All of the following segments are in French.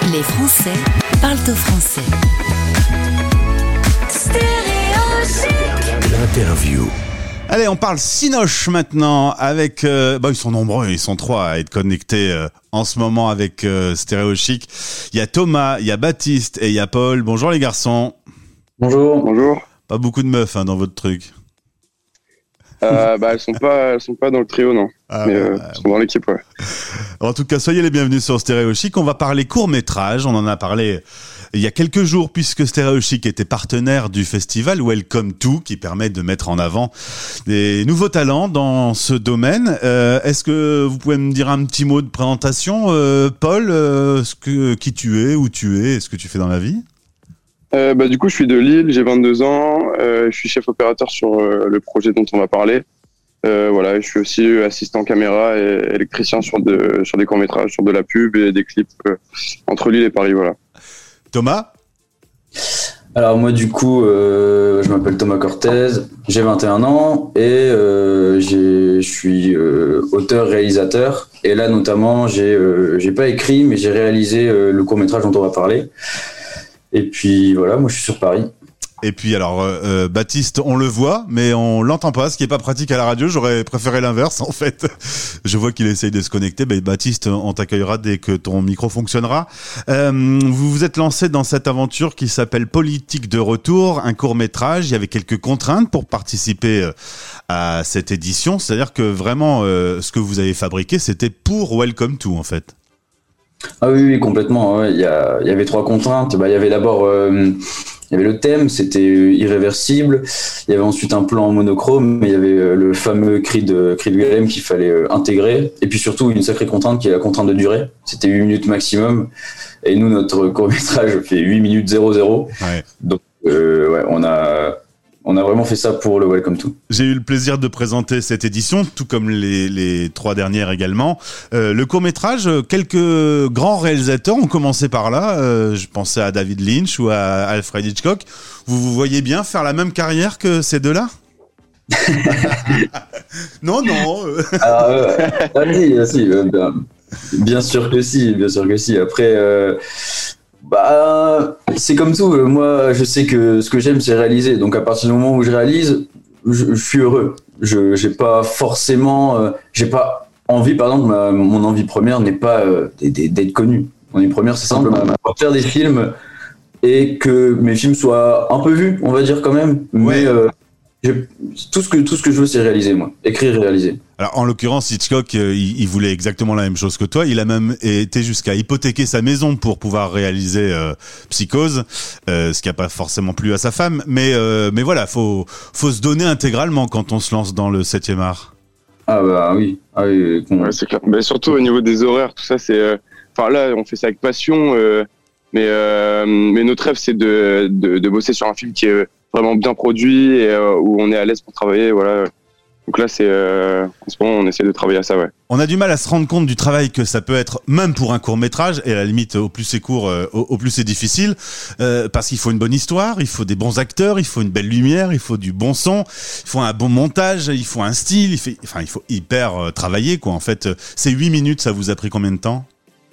Les Français parlent au français. L'interview. Allez, on parle Cinoche maintenant avec... ils sont nombreux, ils sont trois à être connectés en ce moment avec Stéréo Chic. Il y a Thomas, il y a Baptiste et il y a Paul. Bonjour les garçons. Bonjour. Bonjour. Pas beaucoup de meufs dans votre truc. Elles sont pas dans le trio, non. Elles sont dans l'équipe, ouais. En tout cas, soyez les bienvenus sur Stéréo Chic. On va parler court-métrage. On en a parlé il y a quelques jours puisque Stéréo Chic était partenaire du festival Welcome To, qui permet de mettre en avant des nouveaux talents dans ce domaine. Est-ce que vous pouvez me dire un petit mot de présentation, Paul, qui tu es, où tu es, ce que tu fais dans la vie? Du coup, je suis de Lille, j'ai 22 ans, je suis chef opérateur sur le projet dont on va parler. Je suis aussi assistant caméra et électricien sur des courts-métrages, sur de la pub et des clips entre Lille et Paris, voilà. Thomas ? Alors moi du coup, je m'appelle Thomas Cortez, j'ai 21 ans et je suis auteur-réalisateur. Et là notamment, j'ai pas écrit, mais j'ai réalisé le court-métrage dont on va parler. Et puis voilà, moi je suis sur Paris. Et puis alors, Baptiste, on le voit, mais on l'entend pas, ce qui est pas pratique à la radio. J'aurais préféré l'inverse, en fait. Je vois qu'il essaye de se connecter. Baptiste, on t'accueillera dès que ton micro fonctionnera. Vous vous êtes lancé dans cette aventure qui s'appelle Politique de retour, un court-métrage. Il y avait quelques contraintes pour participer à cette édition. C'est-à-dire que vraiment, ce que vous avez fabriqué, c'était pour Welcome To, en fait. Ah oui, complètement. Ouais. Il y avait trois contraintes. Il y avait d'abord... il y avait le thème, c'était irréversible. Il y avait ensuite un plan en monochrome, mais il y avait le fameux cri de Willem qu'il fallait intégrer. Et puis surtout, une sacrée contrainte qui est la contrainte de durée. C'était 8 minutes maximum. Et nous, notre court-métrage fait 8 minutes 00. Ouais. Donc, on a vraiment fait ça pour le Welcome To. J'ai eu le plaisir de présenter cette édition, tout comme les trois dernières également. Le court-métrage, quelques grands réalisateurs ont commencé par là. Je pensais à David Lynch ou à Alfred Hitchcock. Vous voyez bien faire la même carrière que ces deux-là ? Non. Bien sûr que si. Après... c'est comme tout. Moi, je sais que ce que j'aime, c'est réaliser. Donc, à partir du moment où je réalise, je suis heureux. J'ai pas forcément, j'ai pas envie. Par exemple, mon envie première n'est pas d'être connu. Mon envie première, c'est simplement faire des films et que mes films soient un peu vus, on va dire quand même. Ouais. Mais tout ce que je veux, c'est réaliser, moi. Écrire et réaliser. Alors, en l'occurrence, Hitchcock, il voulait exactement la même chose que toi. Il a même été jusqu'à hypothéquer sa maison pour pouvoir réaliser Psychose, ce qui n'a pas forcément plu à sa femme. Mais voilà, faut se donner intégralement quand on se lance dans le 7e art. Oui, ouais, c'est clair. Mais surtout au niveau des horaires, tout ça, c'est... là, on fait ça avec passion, mais notre rêve, c'est de bosser sur un film qui est vraiment bien produit et où on est à l'aise pour travailler, voilà. Donc là, en ce moment, on essaie de travailler à ça, ouais. On a du mal à se rendre compte du travail que ça peut être, même pour un court-métrage, et à la limite, au plus c'est court, au plus c'est difficile, parce qu'il faut une bonne histoire, il faut des bons acteurs, il faut une belle lumière, il faut du bon son, il faut un bon montage, il faut un style, il faut hyper travailler, quoi. En fait, ces 8 minutes, ça vous a pris combien de temps ?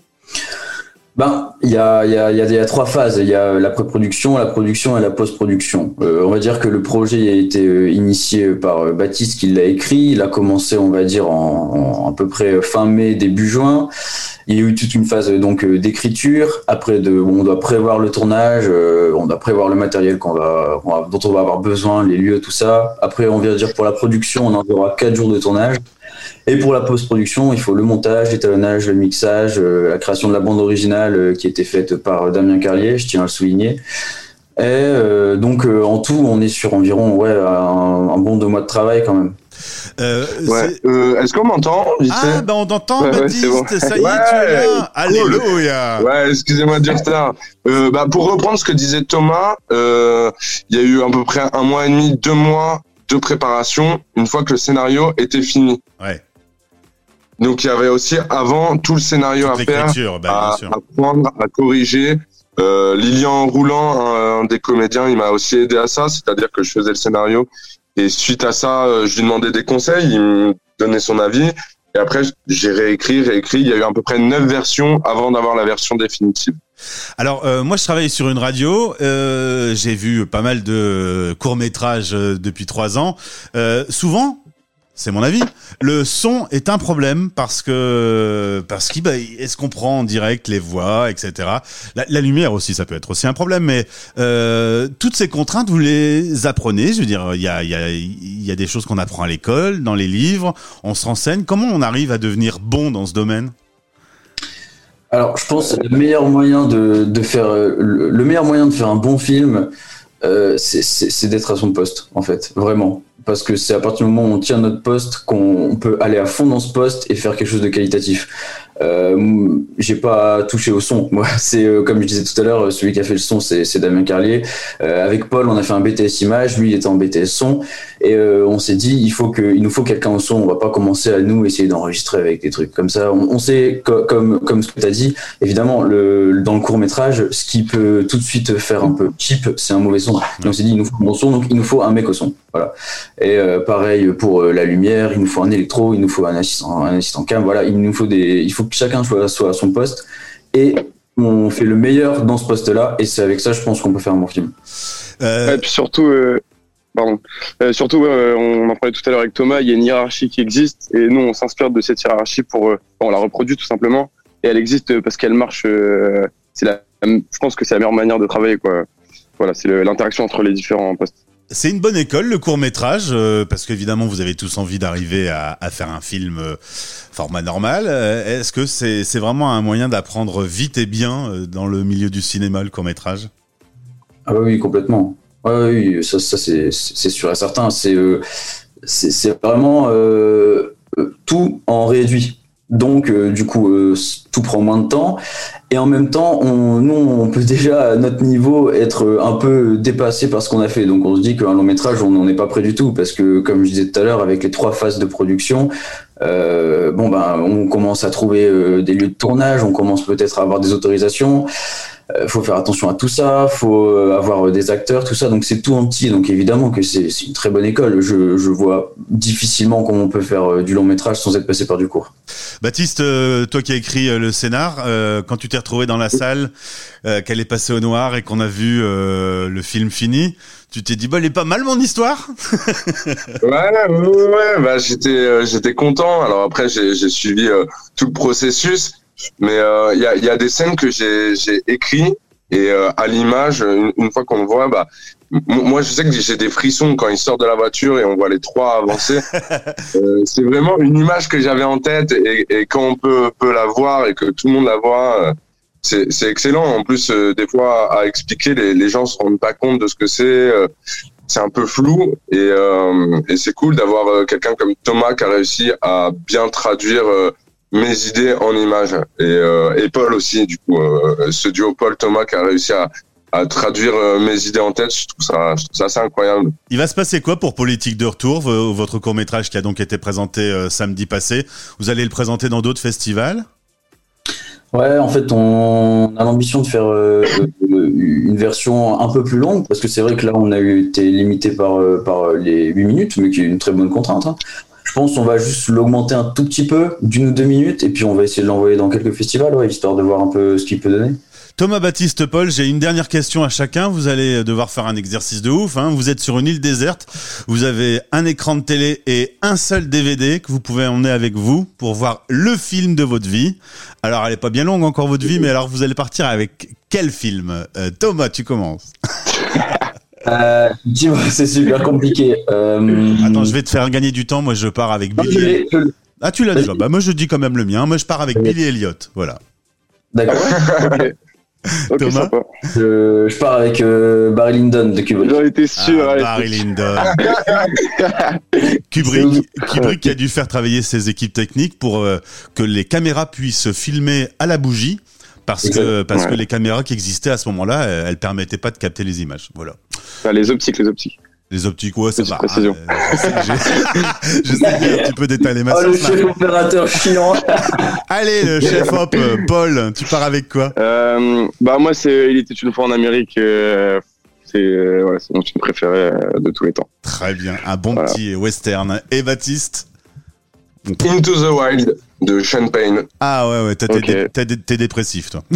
Il y a trois phases. Il y a la pré-production, la production et la post-production. On va dire que le projet a été initié par Baptiste qui l'a écrit. Il a commencé, on va dire, en à peu près fin mai, début juin. Il y a eu toute une phase donc d'écriture. Après, on doit prévoir le tournage, on doit prévoir le matériel dont on va avoir besoin, les lieux, tout ça. Après, on vient dire pour la production, on en aura 4 jours de tournage. Et pour la post-production, il faut le montage, l'étalonnage, le mixage, la création de la bande originale qui a été faite par Damien Carlier, je tiens à le souligner. Et donc, en tout, on est sur environ un bon 2 mois de travail quand même. Est-ce qu'on m'entend ? On t'entend, Baptiste, bon. Ça y est, tu es là. Alléluia. Ouais, excusez-moi du retard. Pour reprendre ce que disait Thomas, il y a eu à peu près 1 mois et demi, 2 mois de préparation, une fois que le scénario était fini. Ouais. Donc il y avait aussi avant tout le scénario à faire, à prendre, à corriger. Lilian Roulant, un des comédiens, il m'a aussi aidé à ça, c'est-à-dire que je faisais le scénario et suite à ça, je lui demandais des conseils, il me donnait son avis Et après, j'ai réécrit. Il y a eu à peu près 9 versions avant d'avoir la version définitive. Alors, moi, je travaille sur une radio. J'ai vu pas mal de courts-métrages depuis 3 ans. Souvent, c'est mon avis, le son est un problème parce qu'il est-ce qu'on prend en direct les voix, etc. La lumière aussi, ça peut être aussi un problème, mais toutes ces contraintes, vous les apprenez. Je veux dire, il y a des choses qu'on apprend à l'école, dans les livres, on se renseigne. Comment on arrive à devenir bon dans ce domaine ? Alors, je pense que le meilleur moyen de faire un bon film, c'est d'être à son poste, en fait, vraiment. Parce que c'est à partir du moment où on tient notre poste qu'on peut aller à fond dans ce poste et faire quelque chose de qualitatif. J'ai pas touché au son. Moi, c'est comme je disais tout à l'heure, celui qui a fait le son, c'est Damien Carlier. Avec Paul, on a fait un BTS image. Lui, il était en BTS son, et on s'est dit, il nous faut quelqu'un au son. On va pas commencer à nous essayer d'enregistrer avec des trucs comme ça. On sait, comme ce que t'as dit, évidemment, dans le court métrage, ce qui peut tout de suite faire un peu cheap, c'est un mauvais son. Donc on s'est dit, il nous faut un bon son, donc il nous faut un mec au son. Voilà. Et pareil pour la lumière, il nous faut un électro, il nous faut un assistant cam. Voilà, il faut que chacun soit à son poste, et on fait le meilleur dans ce poste-là, et c'est avec ça, je pense, qu'on peut faire un bon film. Et puis surtout, on en parlait tout à l'heure avec Thomas, il y a une hiérarchie qui existe, et nous on s'inspire de cette hiérarchie on la reproduit tout simplement, et elle existe parce qu'elle marche. Je pense que c'est la meilleure manière de travailler, quoi. Voilà, c'est l'interaction entre les différents postes. C'est une bonne école, le court-métrage, parce qu'évidemment, vous avez tous envie d'arriver à faire un film format normal. Est-ce que c'est vraiment un moyen d'apprendre vite et bien dans le milieu du cinéma, le court-métrage ? Ah oui, complètement. Oui, ça c'est sûr et certain. C'est vraiment tout en réduit. Donc, du coup, tout prend moins de temps. Et en même temps, on peut déjà, à notre niveau, être un peu dépassé par ce qu'on a fait. Donc, on se dit qu'un long métrage, on n'en est pas près du tout. Parce que, comme je disais tout à l'heure, avec les 3 phases de production, on commence à trouver des lieux de tournage, on commence peut-être à avoir des autorisations. Faut faire attention à tout ça, faut avoir des acteurs, tout ça, donc c'est tout en petit, donc évidemment que c'est une très bonne école. Je vois difficilement comment on peut faire du long métrage sans être passé par du court. Baptiste, toi qui as écrit le scénar, quand tu t'es retrouvé dans la salle, qu'elle est passée au noir et qu'on a vu le film fini, tu t'es dit, elle est pas mal mon histoire. Ouais, j'étais content. Alors après, j'ai suivi tout le processus. Mais il y a des scènes que j'ai écrit, et à l'image, une fois qu'on le voit, moi je sais que j'ai des frissons quand il sort de la voiture et on voit les 3 avancer. C'est vraiment une image que j'avais en tête, et quand on peut la voir et que tout le monde la voit, c'est excellent. En plus, des fois à expliquer, les gens se rendent pas compte de ce que c'est. C'est un peu flou, et c'est cool d'avoir quelqu'un comme Thomas qui a réussi à bien traduire mes idées en images, et Paul aussi, du coup, ce duo Paul-Thomas qui a réussi à traduire mes idées en tête. Je trouve ça assez incroyable. Il va se passer quoi pour Politique de retour, votre court-métrage qui a donc été présenté samedi passé? Vous allez le présenter dans d'autres festivals? Ouais, en fait, on a l'ambition de faire une version un peu plus longue, parce que c'est vrai que là, on a été limité par les 8 minutes, mais qui est une très bonne contrainte, hein. Je pense qu'on va juste l'augmenter un tout petit peu, d'1 ou 2 minutes, et puis on va essayer de l'envoyer dans quelques festivals, histoire de voir un peu ce qu'il peut donner. Thomas, Baptiste, Paul, j'ai une dernière question à chacun. Vous allez devoir faire un exercice de ouf, hein. Vous êtes sur une île déserte, vous avez un écran de télé et un seul DVD que vous pouvez emmener avec vous pour voir le film de votre vie. Alors, elle est pas bien longue encore votre vie, mais alors vous allez partir avec quel film? Thomas, tu commences. Dis-moi, c'est super compliqué. Attends, je vais te faire gagner du temps. Moi, je pars avec Billy. Ah, tu l'as déjà. Moi, je dis quand même le mien. Moi, je pars avec Billy Elliot. Voilà. D'accord. Okay, Thomas, sympa. Je pars avec Barry Lyndon de Kubrick. J'en étais sûr. Barry Lyndon. Kubrick qui a dû faire travailler ses équipes techniques pour que les caméras puissent filmer à la bougie. Parce que les caméras qui existaient à ce moment-là, elles permettaient pas de capter les images. Voilà. Les optiques. Les optiques, ouais, ça va. Précision. Je sais bien, tu peux détailler ma le chef opérateur chiant. Allez, le chef op, Paul, tu pars avec quoi? Moi, c'est Il était une fois en Amérique. C'est mon film préféré de tous les temps. Très bien, un bon petit western. Et Baptiste? Into the Wild de Sean Payne. Ah ouais, t'es dépressif, toi.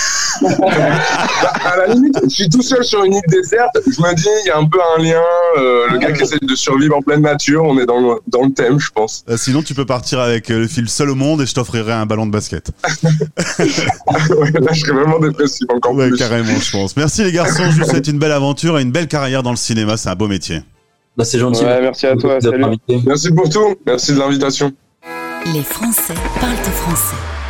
À la limite, je suis tout seul sur une île déserte. Je me dis, il y a un peu un lien. Le gars qui essaie de survivre en pleine nature, on est dans le thème, je pense. Sinon, tu peux partir avec le film Seul au monde et je t'offrirai un ballon de basket. Ouais, là, je serais vraiment dépressif encore plus. Carrément, je pense. Merci les garçons, je vous souhaite une belle aventure et une belle carrière dans le cinéma. C'est un beau métier. Bah, c'est gentil. Ouais, merci à toi. Salut. Merci pour tout. Merci de l'invitation. Les Français parlent au français.